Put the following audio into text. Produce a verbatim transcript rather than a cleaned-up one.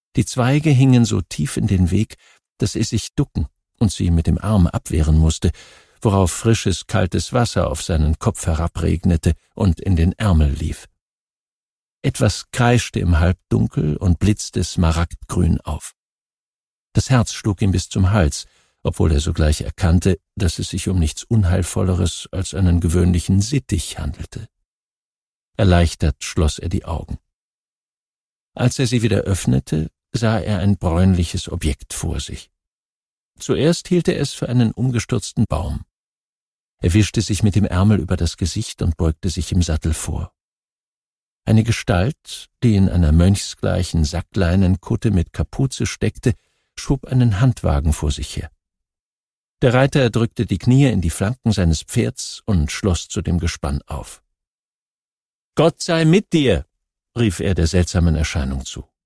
Die Zweige hingen so tief in den Weg, dass er sich ducken und sie mit dem Arm abwehren musste, worauf frisches, kaltes Wasser auf seinen Kopf herabregnete und in den Ärmel lief. Etwas kreischte im Halbdunkel und blitzte smaragdgrün auf. Das Herz schlug ihm bis zum Hals, obwohl er sogleich erkannte, dass es sich um nichts Unheilvolleres als einen gewöhnlichen Sittich handelte. Erleichtert schloss er die Augen. Als er sie wieder öffnete, sah er ein bräunliches Objekt vor sich. Zuerst hielt er es für einen umgestürzten Baum. Er wischte sich mit dem Ärmel über das Gesicht und beugte sich im Sattel vor. Eine Gestalt, die in einer mönchsgleichen Sackleinenkutte mit Kapuze steckte, schob einen Handwagen vor sich her. Der Reiter drückte die Knie in die Flanken seines Pferds und schloss zu dem Gespann auf. »Gott sei mit dir«, rief er der seltsamen Erscheinung zu.